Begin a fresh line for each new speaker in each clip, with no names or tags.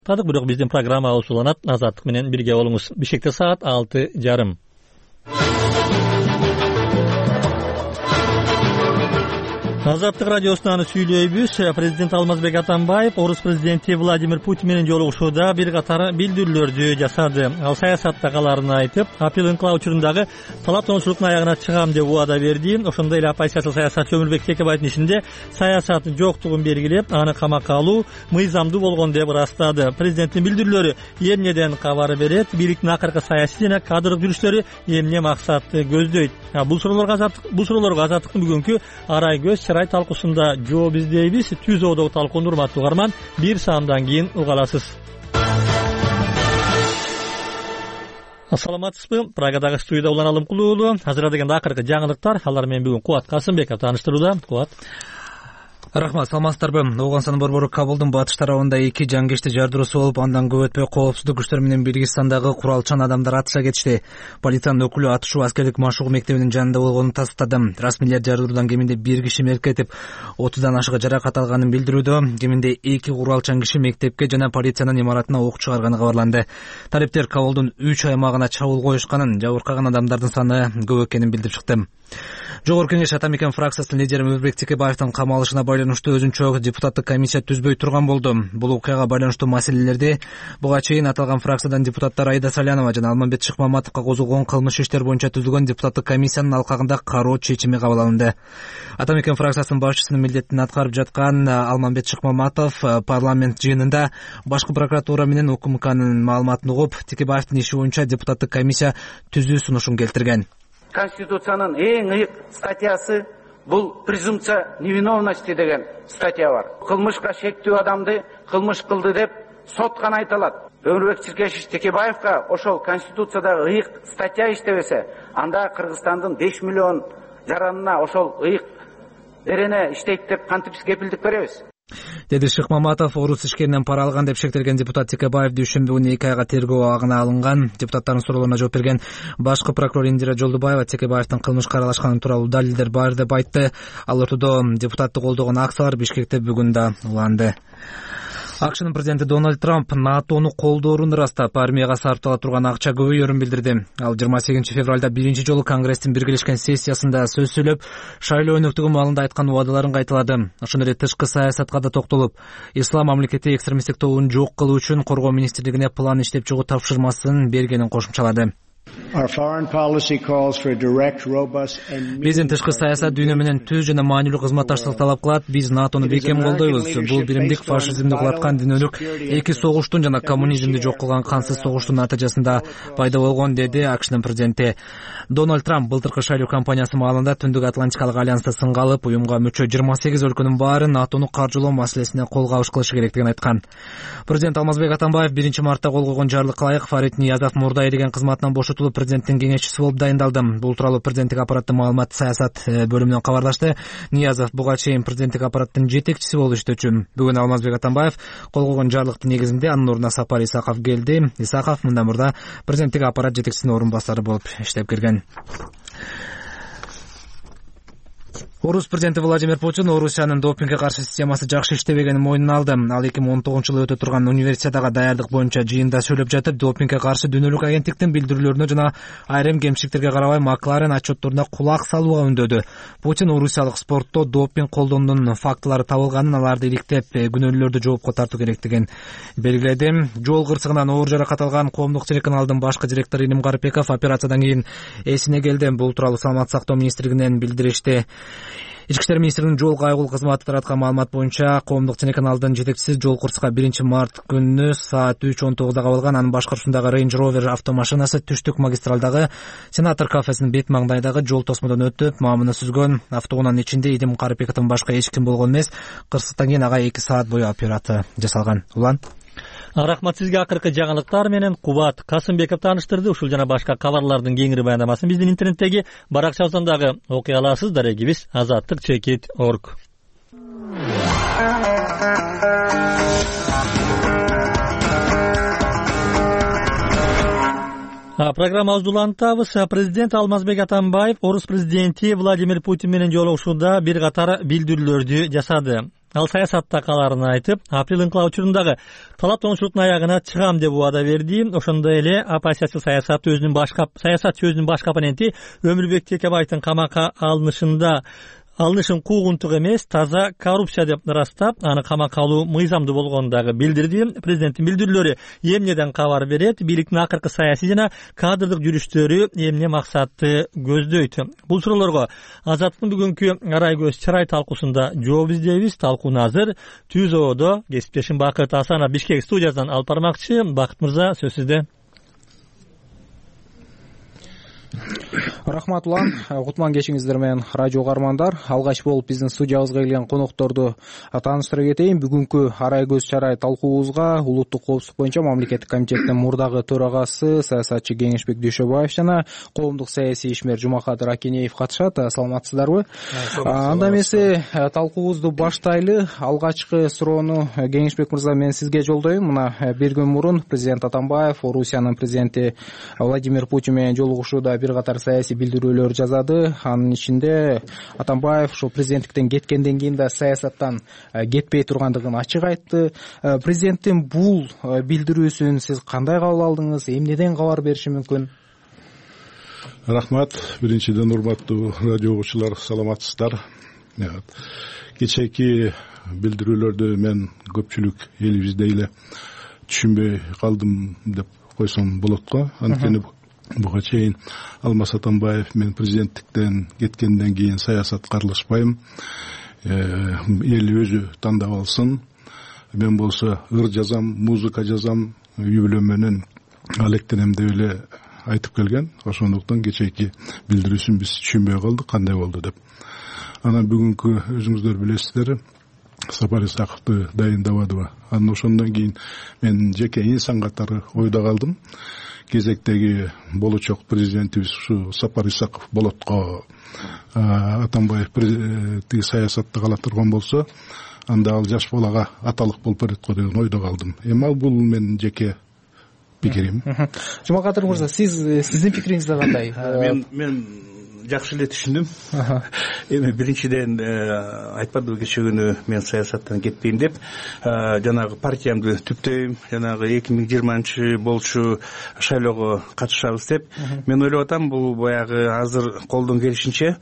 Бирок биздин программабыз уланат. Азаттык менен бирге болуңуз. Бишкекте саат 6:30. Азаттык радиосунан сүйлөйбүз. Президент Алмазбек Атамбаев орус президенти Владимир Путин менен жолугушууда бир катар билдирүүлөрдү жасады. Ал саясаттагыларын айтып, апрель инкылабы учурундагы талап-тончулуктун аягына чыгам деп убада берди. Ошондой эле оппозициялык саясатчы Өмүрбек Текебаевдин ишинде саясат жоктугун белгилеп, аны камакка алуу мыйзамдуу болгон деп ырастады. Президенттин билдирүүлөрү эмнеден кабар берет? Бийликтин акыркы саясий жана кадрлык жүрүштөрү эмне максатты көздөйт? Бул суроолорго Азаттыктын бүгүнкү арай көз чырай талкуусунда жооп издейбиз. Түз оодогу талкууну урматтуу угарман, бир саамдан кийин уга аласыз. Ассаламатсызбы? Прагадагы студияда Улан Алымкулуу уулу. Азыр дегенде акыркы жаңылыктар. Алар менен бүгүн Кубат Касымбеков тааныштырууда. Кубат.
Рахмат, саламатсыздарбы? Оогонстандын борбору Кабулдун батыш тарабында 2 жангечти жардыруусу болуп, андан көп өтпөй коопсуздук күчтөрү менен Биргизстандагы куралчан адамдар атышка кетишти. Полициянын өкүлү атышуу аскерлик машыгуу мектебинин жанында болгонун тастады. Расмийлер жардыруудан кеминде 1 киши мерт кетип, 30дан ашык жаракат алганын билдирүүдө. Кеминде 2 куралчан киши мектепке жана полициянын имаратына ок чыгарганы кабарланды. Талептер Кабулдун 3 аймагына чабуул коюшканын, жабыркаган адамдардын саны көп экенин билдирип чыкты. Жогорку Кеңеш Атамекен фракциясынын лидери Өмүрбек Текебаевдин камалышына байланыштуу өзүнчө депутаттык комиссия түзбөй турган болду. Бул окуяга байланыштуу маселелерди буга чейин аталган фракциядан депутаттар Айда Салянова жана Алмамбет Шыкмаматовго козголгон кылмыш иштер боюнча түзүлгөн депутаттык комиссиянын алкагында кароо чечими кабыл алынды. Атамекен фракциясынын башчысынын милдетин аткарып жаткан Алмамбет Шыкмаматов парламент жыйынында башкы прокуратура менен УКМКнын маалыматын угуп, Текебаевдин иши боюнча депутаттык комиссия түзүү сунушун келтирген.
Конституциянын эң ыйык статьясы бул презумпция невиновности деген статья бар. Кылмышка шектүү адамды кылмыш кылды деп сот гана айта алат. Өмүрбек Чиркешевич Текебаевга ошол конституциядагы ыйык статья иштебесе, анда Кыргызстандын 5 миллион жаранына ошол ыйык берене иштейт деп кантип кепилдик беребиз?
Деди Шыкмаматов. Орус ишкеринен пара алган деп шектелген депутат Текебаев дүйшөмбү күнү 2 айга тергөө абагына алынган. Депутаттардын суроолоруна жооп берген башкы прокурор Индира Жолдубаева Текебаевдин кылмышка аралашканы тууралуу далилдер бар деп айтты. Ал ортодо депутатты колдогон акциялар Бишкекте бүгүн да уланды. АКШнын президенти Дональд Трамп НАТОну колдоорун ырастап, армияга сарптала турган акча көбөйөрүн билдирди. Ал 28 февралда биринчи жолу Конгресстин биргелешкен сессиясында сөз сөйлөп, шайлоо өнөктүгү маалында айткан убадаларын кайталады. Ошондой эле тышкы саясатка да токтолуп, ислам мамлекети экстремисттик тобун жок кылуу үчүн Коргоо министрлигине план иштеп чыгуу тапшырмасын бергенин кошумчалады. Биздин тышкы саясат дүйнө менен түз жана маанилүү кызматташтык талап кылат. Биз НАТОну бекем колдойбуз. Бул биримдик фашизмди кулаткан дүйнөлүк 2 согуштун жана коммунизмди жок кылган кансыз согуштун натыйжасында пайда болгон, деди АКШнын президенти. Дональд Трамп былтыркы шайлоо кампаниясы маалында Түндүк Атлантикалык альянсты сынга алып, уюмга мүчө 28 өлкөнүн баары НАТОну каржылоо маселесине кол кабыш кылышы керектигин айткан. Президент Алмазбек Атамбаев 1 мартта кол койгон жарлыкка ылайык Фарид Ниязов мурда эреген кызматынан бошотулуп президенттин кеңешчиси болуп дайындалды. Бул тууралуу президенттик аппараттын маалымат саясат бөлүмүнөн кабарлашты. Ниязов буга чейин президенттик аппараттын жетекчиси болуп иштөөчү. Бүгүн Алмазбек Атамбаев кол койгон жарлыктын негизинде анын ордуна Сапар Исаков келди. Исаков мындан мурда президенттик аппарат жетекчисинин орун басары болуп иштеп келген. Орус президенти Владимир Путин Орусиянын допингге каршы системасы жакшы иштебегенин мойнуна алды. Ал 2019-жылы өтө турган универсиадага даярдык боюнча жыйында сөйлөп жатып, допингге каршы дүйнөлүк агенттиктин билдирүүлөрүнө жана айрым кемчиликтерге карабай Макларен отчетторуна кулак салууга үндөдү. Путин орусиялык спортто допинг колдонуунун фактылары табылганын, аларды иликтеп, күнөөлүүлөрдү жоопко тартуу керектигин белгиледи. Жол кырсыгынан оор жаракат алган коомдук телеканалдын башкы директору Илим Гарипбеков операциядан кийин эсине келди. Бул тууралуу Саламаттык сактоо министрлигинен билдиришти. Ички иштер министринин жол кайгыл кызматы тараткан маалымат боюнча, коомдук телеканалдын жетекчиси жол кырсыгы 1 март күнү саат 3:19 кабылган. Анын башкаруусундагы Range Rover автомашинасы түштүк магистралдагы Сенатор кафесинин бет маңдайдагы жол тосмодон өтүп, маамына сүзгөн. Автоунаанын ичинде Илим Карипбековдон башка эч ким болгон эмес. Кырсыктан кийин ага 2 саат бою операция жасалган. Улан.
Рахмат сизге. Акыркы жаңылыктар менен Кубат Касымбеков тааныштырды. Ушул жана башка кабарлардын кеңири баяндамасын биздин интернеттеги баракчабыздан дагы окуй аласыз. Дарегибиз azattik.org. Программабызды улантабыз. Президент Алмазбек Атамбаев орус президенти Владимир Путин менен жолугушууда бир катар билдирүүлөрдү жасады. ал саясатта каларын айтып, апрель ыңкылау учурундагы талап тончулуктун аягына чыгам деп убада берди. Ошондой эле оппозиция саясатчы өзүнүн башкы оппоненти Өмүрбек Текебаевдин камакка алынышын куугунтук эмес, таза коррупция деп ырастап, аны камакка алуу мыйзамдуу болгонун дагы билдирди. Президенттин билдирүүлөрү эмнеден кабар берет? Бийликтин акыркы саясий жана кадрдык жүрүштөрү эмне максатты көздөйт? Бул суроолорго Азаттыктын бүгүнкү арай көз чырай талкуусунда жооп издейбиз. Талкууну азыр Түз Оодо кесиптешим Бакыт Асанов Бишкек студиясынан алып бармакчы. Бакыт мырза, сөз сизде.
Рахмат улан, кутман кечиңиздер менен радио угармандар. Алгач болуп биздин студиябызга келген конокторду тааныштыра кетейин. Бүгүнкү арай көз чарай талкуубузга улуттук коопсуздук боюнча мамлекеттик комитеттин мурдагы төрагасы саясатчы Кеңешбек Дүйшөбаев жана коомдук саясий ишмер Жумакадыр Акенеев катышат. Саламатсыздарбы? Анда эмесе талкуубузду баштайлы. Алгачкы суроону Кеңешбек мырза мен сизге жолдойм. Мына бир күн мурун президент Атамбаев Орусиянын президенти Владимир Путин менен жолугушууда бир катар саясий билдирүүлөр жазады. Анын ичинде Атамбаев ошо президенттиктен кеткенден кийин да саясаттан кетпей тургандыгын ачык айтты. Президенттин бул билдирүүсүн сиз кандай кабыл алдыңыз? Эмнеден кабар бериши мүмкүн?
Рахмат. Биринчиден урматтуу радио угуучулар, саламатсыздар. Кечээки билдирүүлөрдү мен көпчүлүк элибизде эле түшүнбөй калдым деп койсом болот го. Анткени буга чейин Алмаз Атамбаев мен президенттиктен кеткенден кийин саясатка аралашпайм, эл өзү тандап алсын, мен болсо ыр жазам, музыка жазам, үй бүлөм менен алектенем деп эле айтып келген. Ошондуктан кечээки билдирүүсүн биз түшүнбөй калдык, кандай болду деп. Анан бүгүнкү өзүңүздөр билесиздер, Сапар Исаковду дайындабадыбы. Анан ошондон кийин мен жеке инсан катары ойдо калдым. Кезектеги болочок президентибиз ушу Сапар Исаков болот го, Атамбаев тиги саясатта кала турган болсо, анда ал жаш балага аталык болуп берет го деген ойдо калдым. Эми бул менин жеке пикирим.
Жумакадыр мырза, сиздин пикириңиз кандай?
Мен жакшы эле түшүндүм. Эми биринчиден айтпадыбы кечээ күнү мен саясаттан кетпейм деп, жанагы партиямды түптөйм, жанагы 2020 болчу шайлоого катышабыз деп. Мен ойлоп атам, бул баягы азыр колдон келишинче,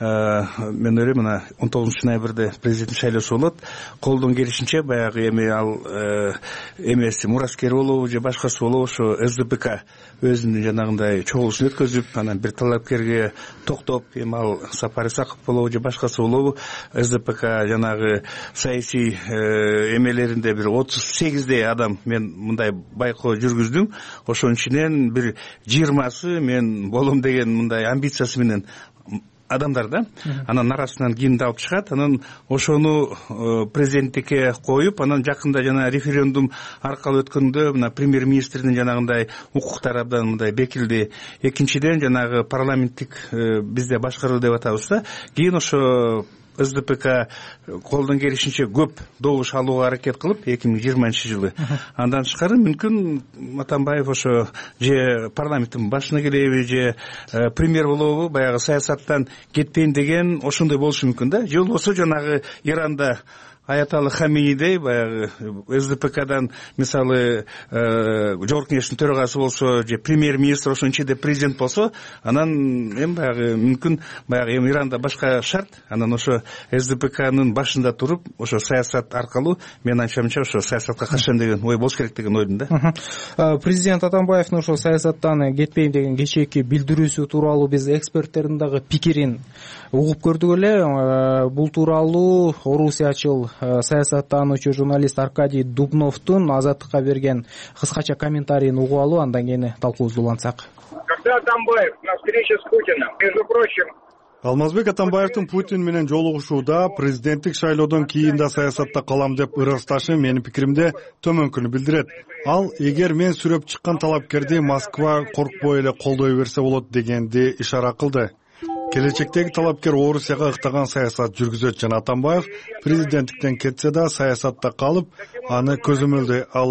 мен ойлойм мына 19 ноябрда президенттик шайлоосу болот. Колдон келишинче баягы эми ал эмеси Мураскер болобу же башкасы болобу, ошо СДПК өзүнүн жанагындай чогулушун өткөзүп, анан бир талапкерге токтоп, эми ал Сапар Исаков болобу же башкасы болобу, СДПК жанагы саясий эмелеринде бир 38 адам мен мындай байкоо жүргүздүм. Ошонун ичинен бир 20сы мен болом деген мындай амбициясы менен адамдар да. Анан арасынан кимди алып чыгат, анан ошону президенттикке коюп, анан жакында жана референдум аркылуу өткөндө мына премьер-министрдин жанагындай укуктары абдан мындай бекилди. Экинчиден жанагы парламенттик бизде башкаруу деп атабыз да. Кийин ошо СДПК колдон келишинче көп добуш алууга аракет кылып 2020 жылы. Андан тышкары мүмкүн Атамбаев ошо же парламенттин башына келеби, же премьер болобу, баягы саясаттан кетпейм деген ошондой болушу мүмкүн да. Же болбосо жанагы Иранда Аяталы Хаминидей баягы СДПКдан мисалы Жогорку Кеңештин төрагасы болсо, же премьер-министр ошонун ичинде президент болсо, анан эми баягы мүмкүн баягы эми Иранда башка шарт, анан ошо СДПКнын башында туруп, ошо саясат аркылуу мен анча-мынча ошо саясатка катышам деген ой болуш керек деген ойдум да.
Президент Атамбаевдин ошо саясаттан кетпейм деген кечээки билдирүүсү тууралуу биз эксперттердин дагы пикирин угуп көрдүк эле. Бул тууралуу Орусиячыл саясаттануучу журналист Аркадий Дубновдун Азаттыкка берген кыскача комментарийин угуп алуу, андан кийин талкуубузду улантсак.
Когда Атамбаев на встрече с Путиным, между прочим,
Алмазбек Атамбаевдин Путин менен жолугушууда президенттик шайлоодон кийин да саясатта калам деп ырасташы менин пикиримде төмөнкүнү билдирет. Ал эгер мен сүрөп чыккан талапкерди Москва коркпой эле колдой берсе болот дегенди ишара кылды. Келечектеги талапкер Орусияга ыктаган саясат жүргүзөт жана Атамбаев президенттиктен кетсе да саясатта калып, аны көзөмөлдөй алат.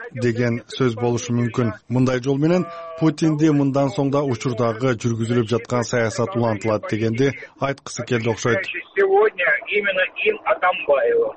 деген сөз болушу мүмкүн. Мындай жол менен Путинди мындан соң да учурдагы жүргүзүлүп жаткан саясат улантылат дегенди айткысы келди окшойт.
Сегодня именно им Атамбаева.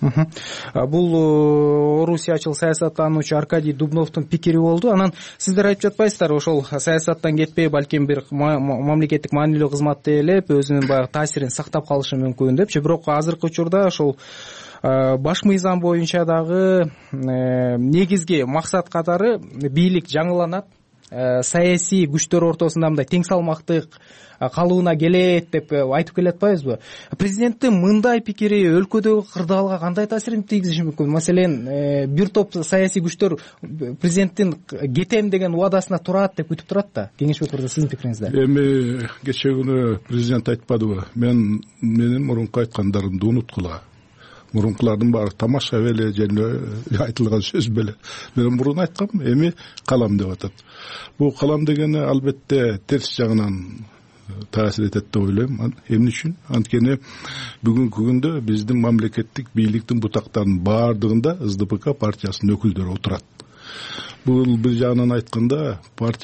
Бул орусиячыл саясаттануучу Аркадий Дубновдун пикири болду. Анан сиздер айтып жатпайсыздарбы, ошол саясаттан кетпей, балким бир мамлекеттик маанилүү кызматты ээлеп, өзүнүн баягы таасирин сактап калышы мүмкүн депчи. Бирок азыркы учурда ошол баш мыйзам боюнча дагы негизги максат катары бийлик жаңыланат, саясий күчтөр ортосунда мындай тең салмактык калыбына келет деп айтып келатпайбызбы? Президенттин мындай пикири өлкөдөгү кырдаалга кандай таасирин тийгизиши мүмкүн? Маселен, бир топ саясий күчтөр президенттин кетем деген убадасына турат деп күтүп турат да. Кеңешбек мырза, сиздин пикириңизде?
Эми кече күнү президент айтпадыбы? Менин мурунку айткандарымды унуткула. Мурункулардын баары тамаша беле, жана айтылган сөз беле. Мен мурун айткам, эми калам деп атат. Бул калам дегени албетте терс жагынан таасир этет деп ойлойм. Эмне үчүн? Анткени бүгүнкү күндө биздин мамлекеттик бийликтин бутактарынын баардыгында СДПК партиясынын өкүлдөрү отурат. Бул бир жагынан айтканда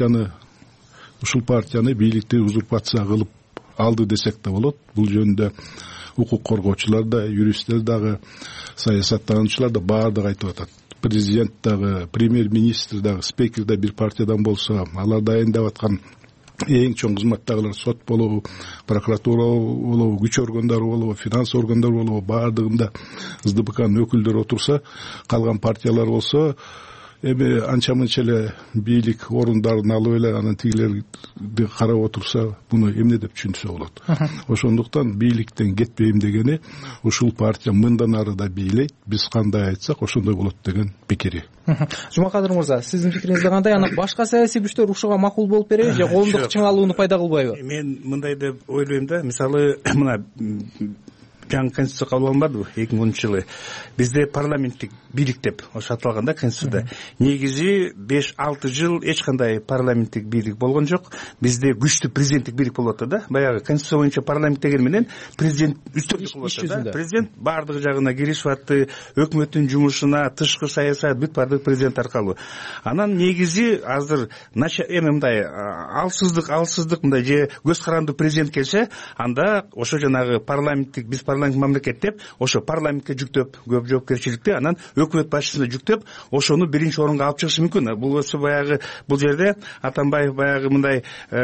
ушул партияны бийликти узурпация кылып алды десек да болот. Бул жөнүндө укук коргоочулар да, юристтер дагы, саясаттануучулар да баардыгы айтып атат. Президент дагы, премьер-министр дагы, спикер да бир партиядан болсо, алар дайындап аткан эң чоң кызматтагылар сот болобу, прокуратура болобу, күч органдары болобу, финанс органдары болобу, баардыгында СДПКнын өкүлдөрү отурса, калган партиялар болсо, эми анча-мынча эле бийлик орундарын алып эле анан тигилерди карап отурса, буну эмне деп түшүнсө болот. Ошондуктан бийликтен кетпейм дегени, ушул партия мындан ары да бийлейт, биз кандай айтсак ошондой болот деген пикири.
Жумакадыр мырза, сиздин пикириңизде кандай? Анан башка саясий күчтөр ушуга макул болуп береби же коомдук чыңалууну пайда кылбайбы?
Мен мындай деп ойлойм да, мисалы мына жаңы конституция кабыл алынбадыбы 2010-жылы. Бизде парламенттик бийлик деп ошо аталганда конституцияда. Негизи 5-6 жыл эч кандай парламенттик бийлик болгон жок. Бизде күчтүү президенттик бийлик болуп атат да. Баягы конституция боюнча парламент деген менен президент үстөмдүк кылып атат да. Президент бардык жагына киришип атты, өкмөттүн жумушуна, тышкы саясат бүт бардык президент аркылуу. Анан негизи азыр эми мындай алсыздык мындай же көз каранды президент келсе, анда ошо жанагы парламенттик биз парламент мамлекет деп ошо парламентке жүктөп, көп жоопкерчиликти анан өкмөт башчысына жүктөп, ошону биринчи орунга алып чыгышы мүмкүн. Бул болсо баягы бул жерде Атамбаев баягы мындай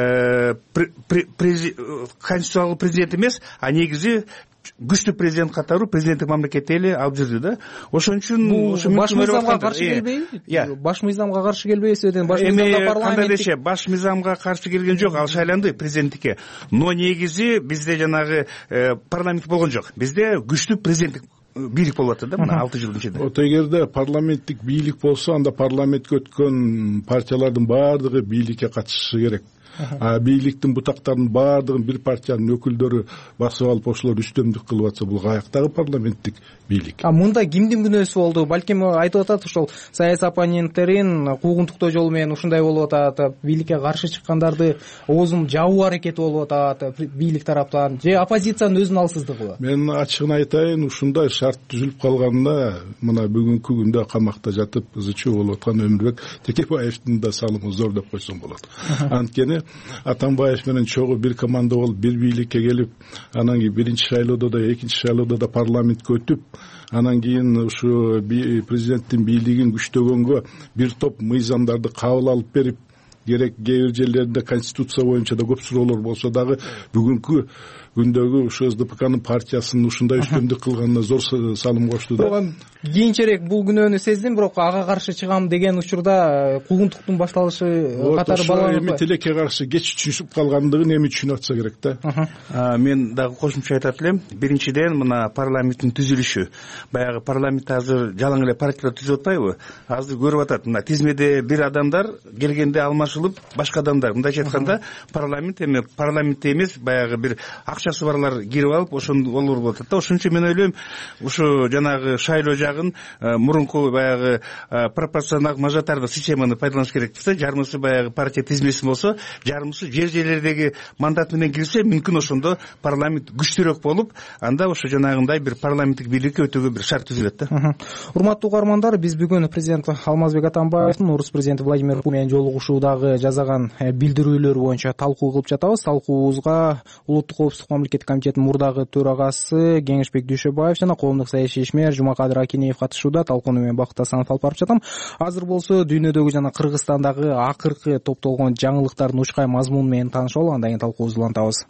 конституциялык президент эмес, а негизи күчтүү президент катары президенттик мамлекетти эле алып жүрдү да. Ошон үчүн
баш мыйзамга каршы келбейби? Баш мыйзамга каршы келбейсиз? Баш мыйзамда парламенттик
баш мыйзамга каршы келген жок, ал шайланды президенттикке. Но негизи бизде жанагы парламент болгон жок. Бизде күчтүү президенттик бийлик болуп атат да, мына 6 жылдын ичинде.
Вот эгерде парламенттик бийлик болсо, анда парламентке өткөн партиялардын баардыгы бийликке катышышы керек. Бийликтин бутактарынын баардыгын бир партиянын өкүлдөрү басып алып ошолор үстөмдүк кылып атса, бул каяктагы парламенттик бийлик?
Мында кимдин күнөөсү болду? Балким айтып атат, ошол саясий оппоненттерин куугунтуктоо жолу менен ушундай болуп атат, бийликке каршы чыккандарды оозун жабуу аракети болуп атат бийлик тараптан, же оппозициянын өзүнүн алсыздыгыбы?
Мен ачыгын айтайын, ушундай шарт түзүлүп калганда, мына бүгүнкү күндө камакта жатып ызычуу болуп аткан Өмүрбек Текебаевдин да салымы зор деп койсом болот. Анткени Атамбаев менен чогуу бир команда болуп, бир бийликке келип, анан кийин биринчи шайлоодо да, экинчи шайлоодо да парламентке өтүп, анан кийин ушу президенттин бийлигин күчтөгөнгө бир топ мыйзамдарды кабыл алып берип, керек кээ бир жерлеринде конституция боюнча да көп суроолор болсо дагы бүгүнкү күндөгү ушу СДПКнын партиясынын ушундай үстөмдүк кылганына зор салым кошту да.
Кийинчерээк бул күнөөнү сездим, бирок ага каршы чыгам деген учурда куугунтуктун башталышы катары баланып.
Эми тилекке каршы кеч түшүп калгандыгын эми түшүнүп атса керек да.
Мен дагы кошумча айтат элем. Биринчиден мына парламенттин түзүлүшү. Баягы парламент азыр жалаң эле партиялар түзүп атпайбы? Азыр көрүп атат. Мына тизмеде бир адамдар келгенде алмашылып, башка адамдар. Мындайча айтканда, парламент эми парламентте эмес, баягы бир акчасы барлар кирип алып ошондо болор болуп атат да. Ошон үчүн мен ойлойм, ушу жанагы шайлоо жагын мурунку баягы пропорционалдык мажоритардык системаны пайдаланыш керек болсо, жарымысы баягы партия тизмеси болсо, жарымысы жерлердеги мандат менен кирсе, мүмкүн ошондо парламент күчтүүрөөк болуп, анда ошо жанагындай бир парламенттик бийликти өтүүгө бир шарт түзүлөт да.
Урматтуу угармандар, биз бүгүн президент Алмазбек Атамбаевдин орус президенти Владимир Путин менен жолугушуудагы жазаган билдирүүлөрү боюнча талкуу кылып жатабыз. Талкуубузга Улуттук коопсуздук мамлекеттик комитетинин мурдагы төрагасы Кеңешбек Дүйшөбаев жана коомдук саясий ишмер Жумакадыр Акинеев катышууда. Талкууну мен Бакыт Асанов алып барып жатам. Азыр болсо дүйнөдөгү жана Кыргызстандагы акыркы топтолгон жаңылыктардын учкай мазмуну менен таанышып алып, андан кийин талкуубузду улантабыз.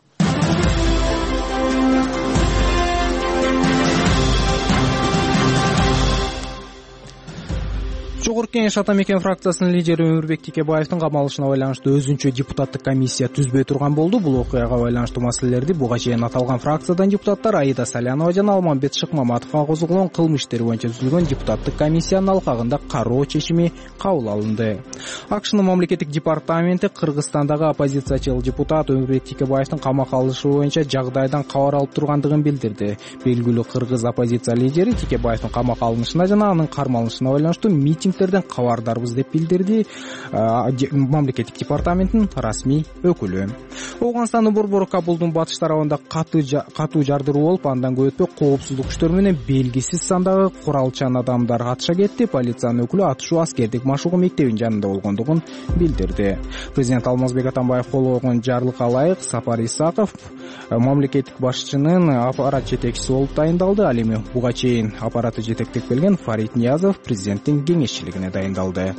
Жогорку Кеңеш Ата Мекен фракциясынын лидери Өмүрбек Текебаевдин камалышына байланыштуу өзүнчө депутаттык комиссия түзбөй турган болду. Бул окуяга байланыштуу маселелерди буга чейин аталган фракциядан депутаттар Аида Салянова жана Алмамбет Шыкмаматовго козголгон кылмыш иштери боюнча түзүлгөн депутаттык комиссиянын алкагында кароо чечими кабыл алынды. АКШнын мамлекеттик департаменти Кыргызстандагы оппозициячыл депутат Өмүрбек Текебаевдин камакка алышы боюнча жагдайдан кабар алып тургандыгын билдирди. Белгилүү кыргыз оппозиция лидери Текебаевдин камакка алынышына жана анын кармалышына байланыштуу митинг кабардарбыз деп билдирди мамлекеттик департаменттин расмий өкүлү. Ооганстандын Борбор Кабулдун батыш тарабында катуу жардыруу болуп, андан көп өтпөй коопсуздук күчтөрү менен белгисиз сандагы куралчан адамдар атыша кетти. Полициянын өкүлү атышуу аскердик машыгуу мектебинин жанында болгондугун билдирди. Президент Алмазбек Атамбаев кол койгон жарлыкка ылайык Сапар Исаков мамлекеттик башчынын аппарат жетекчиси болуп дайындалды. Ал эми буга чейин аппараты жетектеп келген Фарид Ниязов президенттин кеңешчилигине дайындалды.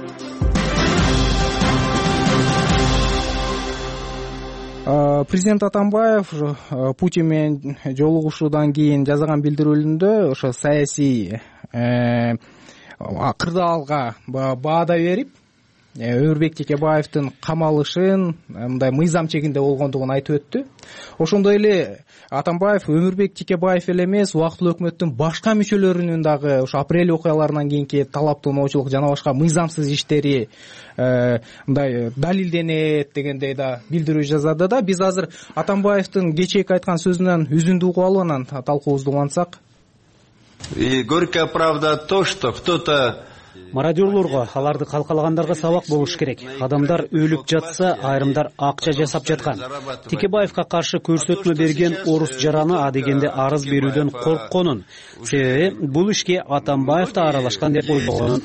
Президент Атамбаев Путин менен жолугушуудан кийин жазган билдирүүлүндө ошо саясий кырдаалга баада берип, Өмүрбек Текебаевдин камалышын мындай мыйзам чегинде болгондугун айтып өттү. Ошондой эле Атамбаев Өмүрбек Текебаев эле эмес, убактылуу өкмөттүн башка мүчөлөрүнүн дагы ошо апрель окуяларынан кийинки талаптоонуучулук жана башка мыйзамсыз иштери мындай далилденет дегендей да билдирүү жазады да. Биз азыр Атамбаевдин кечээки айткан сөзүнөн үзүндү угуп алып, анан талкуубузду улантсак.
И горькая правда то, что кто-то
мародерлорго, аларды калкалагандарга сабак болуш керек. Адамдар өлүп жатса, айрымдар акча жасап жаткан. Текебаевка каршы көрсөтмө берген орус жараны адегенде арыз берүүдөн коркконун, себеби бул ишке Атамбаев да аралашкан деп ойлогонун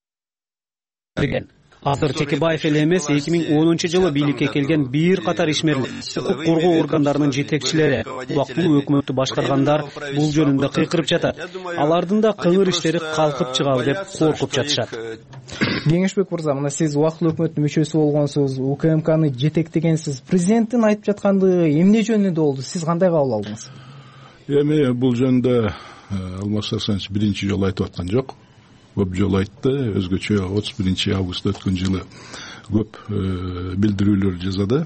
айтты. Азыр Текебаев эле эмес, 2010-жылы бийликке келген бир катар ишмерлер, укук коргоо органдарынын жетекчилери, убактылуу өкмөттү башкаргандар бул жөнүндө кыйкырып жатат. Алардын да кыңыр иштери калкып чыгабы деп коркуп жатышат.
Кеңешбек мырза, мына сиз убактылуу өкмөттүн мүчөсү болгонсуз, УКМКны жетектегенсиз. Президенттин айтып жаткандыгы эмне жөнүндө болду? Сиз кандай кабыл алдыңыз?
Эми бул жөнүндө Алмаз Асанович биринчи жолу айтып аткан жок. Көп жолу айтты. Өзгөчө 31 август өткөн жылы көп билдирүүлөр жасады.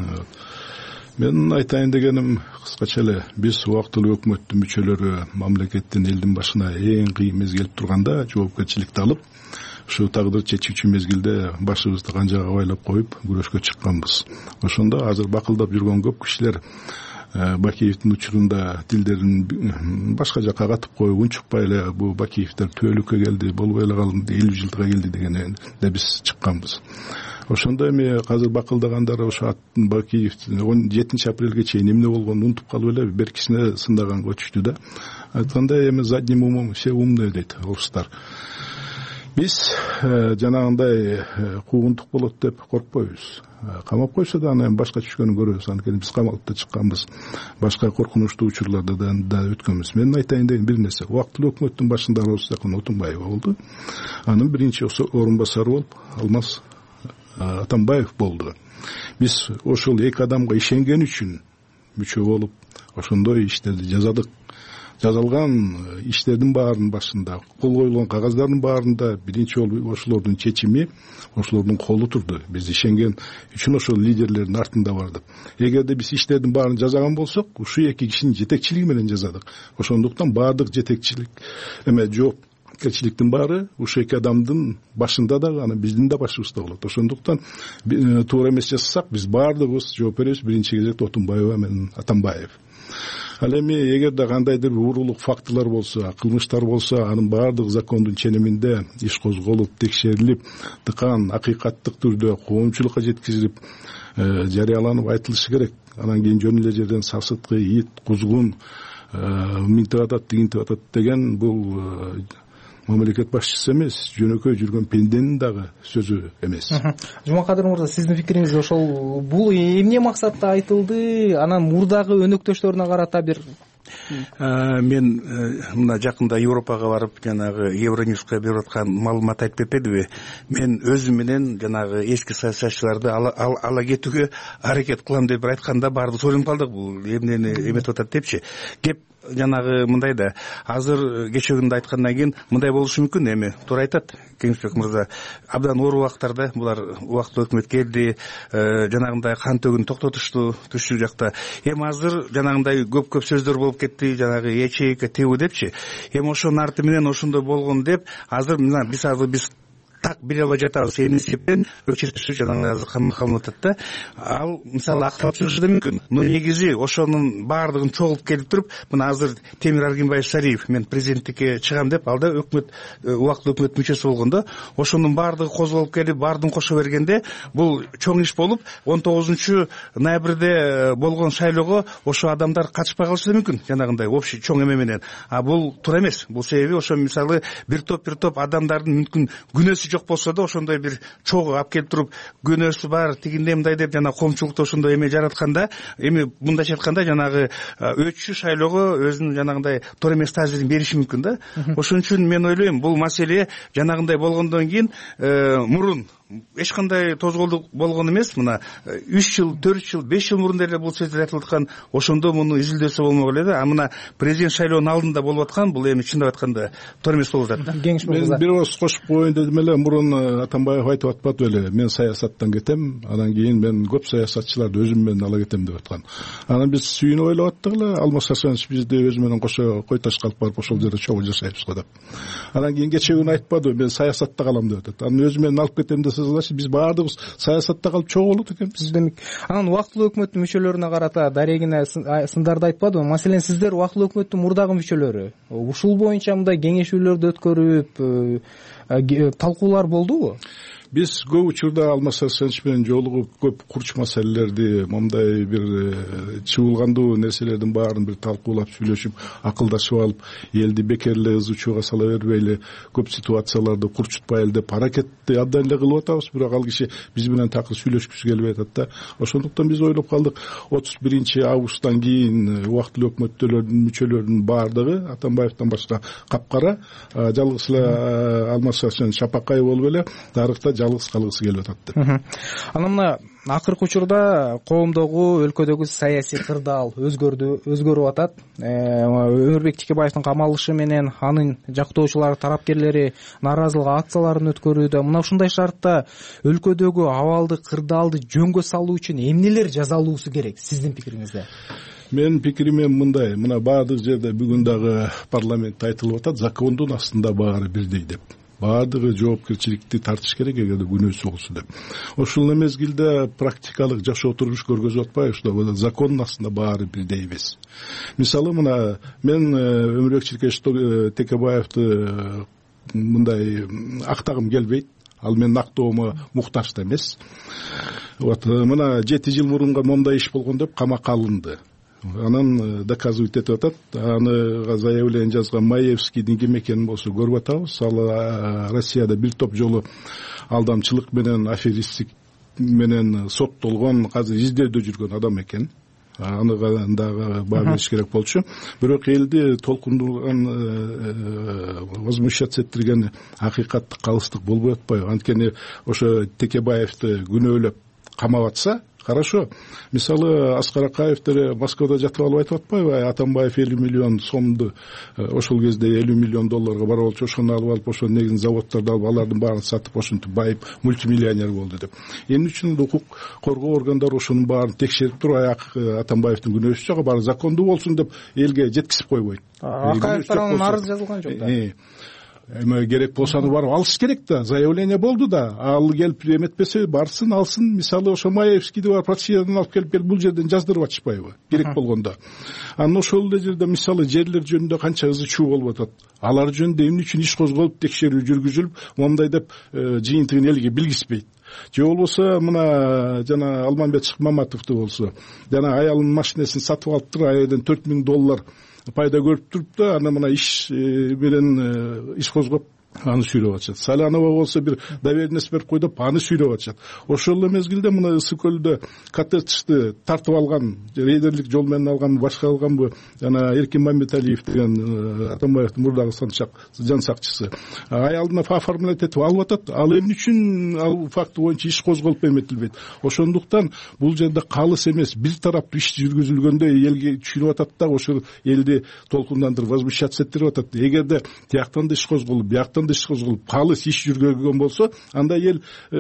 Мен айтайын дегеним кыскача эле, биз убактылуу өкмөттүн мүчөлөрү мамлекеттин элдин башына эң кыйын мезгил турганда жоопкерчиликти алып, ушу тагдыр чечүүчү мезгилде башыбызды канжага байлап коюп күрөшкө чыкканбыз. Ошондо азыр бакылдап жүргөн көп кишилер Бакиевдин учурунда тилдерин башка жакка катып коюп, унчукпай эле бул Бакиевдер түбөлүккө келди, болбой эле калды, 50 жылга келди дегенде биз чыкканбыз. Ошондо эми азыр бакылдагандар ошо Бакиевдин 17 апрелге чейин эмне болгонун унутуп калып эле беркисине сындаганга өтүштү да. Айткандай эми задним умом все умные дейт орустар. Биз жанагындай куугунтук болот деп коркпойбуз. Камап койсо да анан башка түшкөнүн көрөбүз. Анткени биз камалып да чыкканбыз. Башка коркунучтуу учурларда да өткөнбүз. Мен айтайын деген бир нерсе. Убактылуу өкмөттүн башында Рустакын Отунбаева болду. Анын биринчи орун басары болуп Алмаз Атамбаев болду. Биз ошол эки адамга ишенген үчүн мүчө болуп, ошондой иштерди жазадык. Жазалган иштердин баарынын башында, кол коюлган кагаздардын баарында биринчи жолу ошолордун чечими, ошолордун колу турду. Биз ишенген үчүн ошол лидерлердин артында бардык. Эгерде биз иштердин баарын жазаган болсок, ушу эки кишинин жетекчилиги менен жазадык. Ошондуктан баардык жетекчилик жоопкерчиликтин баары ушу эки адамдын башында да, анан биздин да башыбызда болот. Ошондуктан туура эмес жасасак, биз баардыгыбыз жооп беребиз. Биринчи кезекте Отунбаева менен Атамбаев. Ал эми эгерде кандайдыр бир уурулук фактылар болсо, кылмыштар болсо, анын баардыгы закондун ченеминде иш козголуп, текшерилип, тыкан акыйкаттык түрдө коомчулукка жеткизилип, жарыяланып айтылышы керек. Анан кийин жөн эле жерден сасыткы, ит, кузгун минтип атат, тигинтип атат деген бул мамлекет башчысы эмес, жөнөкөй жүргөн пенденин дагы сөзү эмес.
Жумакадыр мырза, сиздин пикириңиз ошол бул эмне максатта айтылды? Анан мурдагы өнөктөштөрүнө карата бир
мен мына жакында Европага барып, жанагы Евроньюска берип аткан маалымат айтып бербедиби? Мен өзүм менен жанагы эски саясатчыларды ала кетүүгө аракет кылам деп айтканда баардыгыбыз ойлонуп калдык. Бул эмнени эметип атат депчи. Кеп жанагы мындай да, азыр кечээ күндө айткандан кийин мындай болушу мүмкүн. Эми туура айтат Кеңешбек мырза. Абдан оор убактарда булар убактылуу өкмөт келди, жанагындай кан төгүүнү токтотушту түшү жакта. Эми азыр жанагындай көп сөздөр болуп кетти, жанагы ячейка тегүү депчи. Эми ошонун арты менен ошондой болгон деп азыр мына биз так бере албай жатабыз. Эмне себептен өчүртүшү жанагы камакалып атат да. Ал мисалы акталып чыгышы да мүмкүн. Но негизи ошонун баардыгын чогулуп келип туруп, мына азыр Темир Аргенбаев Сариев мен президенттикке чыгам деп, ал да өкмөт убактылуу өкмөт мүчөсү болгондо, ошонун баардыгы козголуп келип, баардыгын кошо бергенде бул чоң иш болуп, 19 ноябрьде болгон шайлоого ошо адамдар катышпай калышы да мүмкүн. Жанагындай общий чоң эме менен. А бул туура эмес. Бул себеби ошо мисалы бир топ адамдардын мүмкүн күнөөсү жок болсо да, ошондой бир чогуу алып келип туруп, күнөөсү бар, тигиндей мындай деп жана коомчулукта ошондой эме жаратканда, эми мындайча айтканда жанагы өтчү шайлоого өзүнүн жанагындай туура эмес таасирин бериши мүмкүн да. Ошон үчүн мен ойлойм, бул маселе жанагындай болгондон кийин мурун эч кандай тозголдук болгон эмес. Мына 3 жыл, 4 жыл, 5 жыл мурун деле бул сөздөр айтылып аткан, ошондо муну изилдөөсө болмок эле да. А мына президент шайлоонун алдында болуп аткан, бул эми чындап атканда туура эмес болуп атат.
Мен бир ооз кошуп коеюн дедим эле. Мурун Атамбаев айтып атпады беле, мен саясаттан кетем, анан кийин мен көп саясатчыларды өзүм менен ала кетем деп аткан. Анан биз сүйүнүп ойлоп аттык эле, Алмаз Сарсенович бизди өзү менен кошо кой ташка алып барып ошол жерде чогуу жашайбыз го деп. Анан кийин кечээ күнү айтпады, мен саясатта калам деп атат. Анан өзү менен алып кетем десе, биз баардыгыбыз саясатта калып чогуу болот экенбиз.
Демек, анан убактылуу өкмөттүн мүчөлөрүнө карата дарегине сындарды айтпадыбы? Маселен, сиздер убактылуу өкмөттүн мурдагы мүчөлөрү ушул боюнча мындай кеңешүүлөрдү өткөрүп талкуулар болдубу?
Биз көп учурда Алмаз Сарсенович менен жолугуп, көп курч маселелерди, мындай бир чыгылгандуу нерселердин баарын бир талкуулап, сүйлөшүп, акылдашып алып, элди бекер эле ызычууга сала бербейли, көп ситуацияларды курчутпайлы деп аракетти абдан эле кылып атабыз. Бирок ал киши биз менен такыр сүйлөшкүсү келбей атат да. Ошондуктан биз ойлоп калдык, 31 августтан кийин убактылуу өкмөттөрдүн мүчөлөрүнүн баардыгы Атамбаевден башка капкара, жалгыз эле Алмаз Сарсенович Шапакай болуп эле тарыхта жалгыз калгысы келип атат деп.
Анан мына акыркы учурда коомдогу, өлкөдөгү саясий кырдаал өзгөрүп атат. Өмүрбек Текебаевдин камалышы менен анын жактоочулары, тарапкерлери нааразылык акцияларын өткөрүүдө. Мына ушундай шартта өлкөдөгү абалды, кырдаалды жөнгө салуу үчүн эмнелер жасалуусу керек сиздин пикириңизде?
Менин пикирим мындай, мына баардык жерде бүгүн дагы парламентте айтылып атат, закондун астында баары бирдей деп. Баардыгы жоопкерчиликти тартыш керек эгерде күнөөсү болсо деп. Ошол мезгилде практикалык жашоо турмуш көргөзүп атпайбы, что закондун астында баары бирдей эмес. Мисалы, мына мен Өмүрбек Текебаевди мындай актагым келбейт. Ал менин актоомо муктаж да эмес. Вот мына 7 жыл мурунга моундай иш болгон деп камакка алынды. Анан доказывать этип атат. Аны заявление жазган Маевскийдин ким экенин болсо көрүп атабыз. Ал Россияда бир топ жолу алдамчылык менен, аферистик менен соттолгон, азыр издөөдө жүргөн адам экен. Аны дагы баа бериш керек болчу. Бирок элди толкундурган, возмущаться эттирген акыйкаттык калыстык болбой атпайбы? Анткени ошо Текебаевди күнөөлөп камап атса, хорошо. Мисалы, Аскар Акаевдер Москвада жатып алып айтып атпайбы? Атамбаев 50 миллион сомду ошол кезде 50 миллион долларга барып алчу, ошону алып алып, ошо негизин заводдорду алып, алардын баарын сатып, ошентип байып мультимиллионер болду деп. Эмне үчүн укук коргоо органдары ошонун баарын текшерип туруп, Атамбаевдин күнөөсү жок, баары закондуу болсун деп элге жеткизип койбойт.
Акаев тарабынан арыз жазылган жок да.
эме керек болсаны барып алыш керек да, заявление болду да, ал келип эметпесе барсын алсын. Мисалы ошо Маевскийди барып Россиядан алып келип бул жерден жаздырып атышпайбы керек болгондо. Анан ошол эле жерде мисалы жерлер жөнүндө канча ызы чуу болуп атат. Алар жөнүндө эмне үчүн иш козголуп текшерүү жүргүзүлүп момундай деп жыйынтыгын элге билгизбейт. Же болбосо мына жана Алмамбет Шыкмаматовду болсо жана аялынын машинесин сатып алыптыр, аялдан $4000 пайда көрүп туруп да, аны мына иш менен иш козгоп аны сүйрөп атышат. Салянова болсо бир доверенность берип койдуп аны сүйрөп атышат. Ошол эле мезгилде мына Ысык көлдө коттеджди тартып алган, рейдерлик жол менен алган, башка алганбы жана Эркин Мамбеталиев деген Атамбаевдин мурдагы жан сакчысы аялына оформлять этип алып атат. Ал эмне үчүн ал факты боюнча иш козголуп эметилбейт? Ошондуктан бул жерде калыс эмес, бир тараптуу иш жүргүзүлгөндө элге түшүнүп атат да, ошол элди толкундандырып возмущаться этирип атат. Эгерде тияктан да иш козголуп, бияктан иш козголуп калыс иш жүргүзгөн болсо, анда эл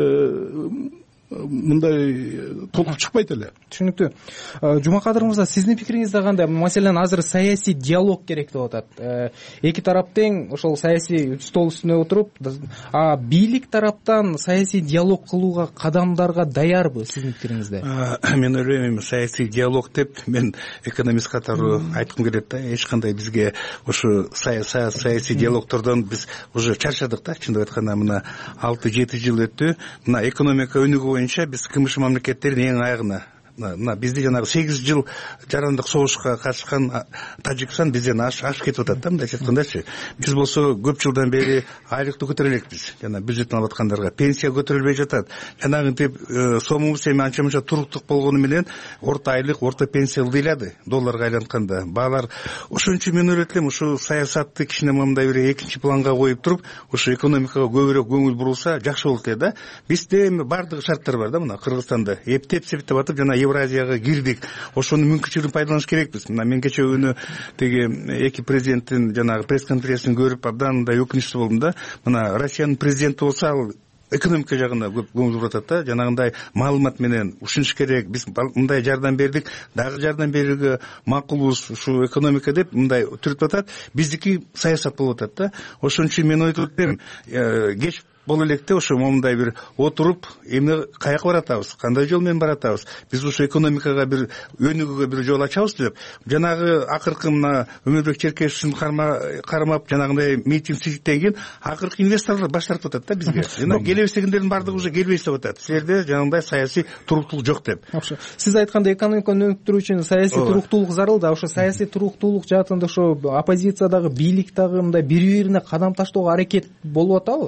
мындай толкуп чыкпайт эле.
Түшүнүктүү. Жумакадыр мырза, сиздин пикириңизде кандай? Маселен, азыр саясий диалог керек деп атат. Эки тарап тең ошол саясий стол үстүнө отуруп, бийлик тараптан саясий диалог кылууга кадамдарга даярбы сиздин пикириңизде?
Мен ойлойм, саясий диалог деп мен экономист катары айткым келет да, эч кандай бизге ошо саясий диалогтордон биз уже чарчадык да. Чындап айтканда мына 6-7 жыл өттү. Мына экономика өнүгүү боюнча биз кымыш мамлекеттердин эң айыгына, мына бизди жанагы 8 жыл жарандык согушка катышкан Тажикстан бизден ашып кетип атат да, мындайча айткандачы. Биз болсо көп жылдан бери айлыкты көтөрө элекпиз. Жана бюджеттен алып аткандарга пенсия көтөрүлбөй жатат. Жанагынтип сомубуз эми анча мынча туруктук болгону менен орто айлык, орто пенсия ылдыйлады долларга айлантканда. Баалар ошон үчүн мен ойлойт элем, ушу саясатты кичине мындай бир экинчи планга коюп туруп, ушу экономикага көбүрөөк көңүл бурулса жакшы болот да. Бизде эми бардык шарттар бар да, мына Кыргызстанда эптеп септеп атып жана Евразияга кирдик. Ошонун мүмкүнчүлүгүн пайдаланыш керекпиз. Мына мен кече күнү теги эки президенттин жанагы пресс-конференциясын көрүп абдан мындай өкүнүчтүү болдум да. Мына Россиянын президенти болсо ал экономика жагына көп көңүл буруп атат да. Жанагындай маалымат менен ушунуш керек, биз мындай жардам бердик, дагы жардам берүүгө макулбуз ушу экономика деп мындай түртүп атат. Биздики саясат болуп атат да. Ошон үчүн мен ойлойт элем, кеч боло электе ошо момундай бир отуруп, эмне каяка баратабыз, кандай жол менен баратабыз, биз ушу экономикага бир өнүгүүгө бир жол ачабыз деп. Жанагы акыркы мына Өмүрбек Черкешевдин кармап жанагындай митинг сиздиктен кийин акыркы инвесторлор баш тартып атат да бизге. Жана келебиз дегендердин бардыгы уже келбейсиз деп атат. Силерде жанагындай саясий туруктуулук жок деп.
Сиз айткандай экономиканы өнүктүрүү үчүн саясий туруктуулук зарыл да, ошо саясий туруктуулук жаатында ошо оппозициядагы, бийлик дагы мындай бири-бирине кадам таштоого аракет болуп атабы?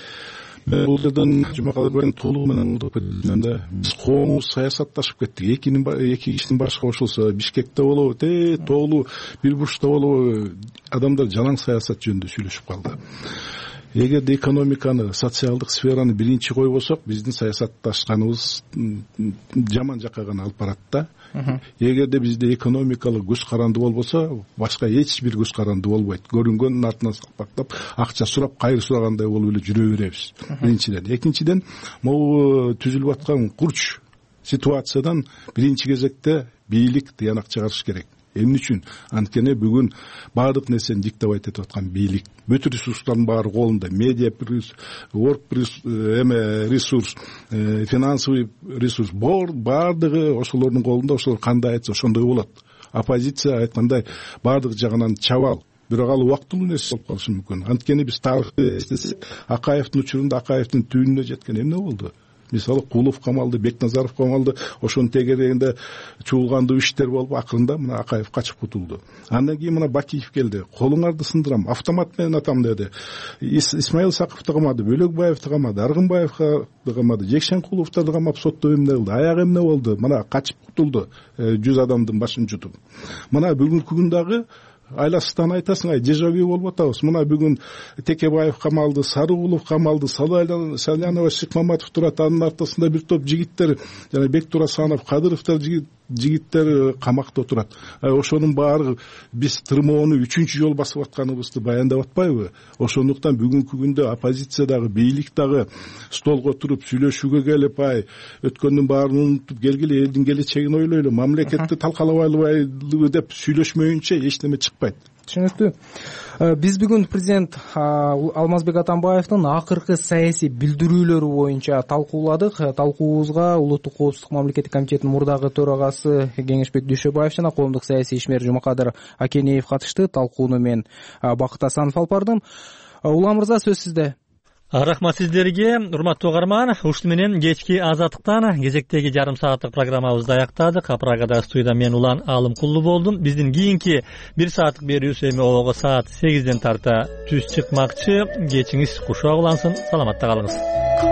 Бул жерден Жумакадыр толугу менен да, биз коомубуз саясатташып кеттик. Эки кишинин башы кошулса, Бишкекте болобу, тоолуу бир бурчта болобу, адамдар жалаң саясат жөнүндө сүйлөшүп калды. Эгерде экономиканы, социалдык сфераны биринчи койбосок, биздин саясатташканыбыз жаман жакка гана алып барат да. Эгерде бизде экономикалык көз каранды болбосо, башка эч бир көз каранды болбойт. Көрүнгөндүн артынан сапактап, акча сурап, кайыр сурагандай болуп эле жүрө беребиз. Биринчиден. Экинчиден, могу түзүлүп аткан курч ситуациядан биринчи кезекте бийлик тыянак чыгарыш керек. Эмне үчүн? Анткени бүгүн баардык нерсени диктовать этип аткан бийлик. Бүт ресурстардын баары колунда. Медиа ресурс, финансовый ресурс, баардыгы ошолордун колунда. Ошолор кандай айтса ошондой болот. Оппозиция айткандай баардык жагынан чабал. Бирок ал убактылуу нерсе болуп калышы мүмкүн. Анткени биз тарыхты эстесек, Акаевдин учурунда Акаевдин түбүнө жеткен эмне болду? Мисалы Кулов камалды, Бекназаров камалды, ошонун тегерегинде чуулгандуу иштер болуп, акырында мына Акаев качып кутулду. Андан кийин мына Бакиев келди. Колуңарды сындырам, автомат менен атам деди. Исмаил Сакыповду камады, Бөлөкбаевди камады, Аргынбаевди камады, Жекшенкуловду камап соттоо эмне кылды, аягы эмне болду? Мына качып кутулду, 100 адамдын башын жутуп. Мына бүгүнкү күн дагы айласыздан айтасың, дежавю болуп атабыз. Мына бүгүн Текебаев камалды, Сарыгулов камалды, Салянова, Шыкмаматов турат, анын артасында бир топ жигиттер, жана Бектур Асанов, Кадыровдор жигиттер камакта отурат. Ошонун баары биз тырмоону 3-чү жол басып атканыбызды баяндап атпайбы? Ошондуктан бүгүнкү күндө оппозициядагы, бийлик дагы столго туруп сүйлөшүүгө келип, өткөндүн баарын унутуп келгиле, элдин келечегин ойлойлу, мамлекетти талкалабайлыбы деп сүйлөшмөйүнчө эч неме чыкпайт.
Түшүнүктүү. Биз бүгүн президент Алмазбек Атамбаевдин акыркы саясий билдирүүлөрү боюнча талкууладык. Талкуубузга Улуттук коопсуздук мамлекеттик комитетинин мурдагы төрагасы Кеңешбек Дүйшөбаев жана коомдук саясий ишмер Жумакадыр Акенеев катышты. Талкууну мен Бакыт Асанов алып бардым. Улан мырза, сөз сизде.
Рахмат сиздерге. Урматтуу угарман, ушуну менен кечки Азаттыктан кезектеги жарым сааттык программабызды аяктадык. Прагада студияда мен Улан Алымкулду болдум. Биздин кийинки 1 сааттык берүүбүз эми обого саат 8ден тарта түз чыкмакчы. Кечиңиз кушак улансын. Саламатта калыңыз.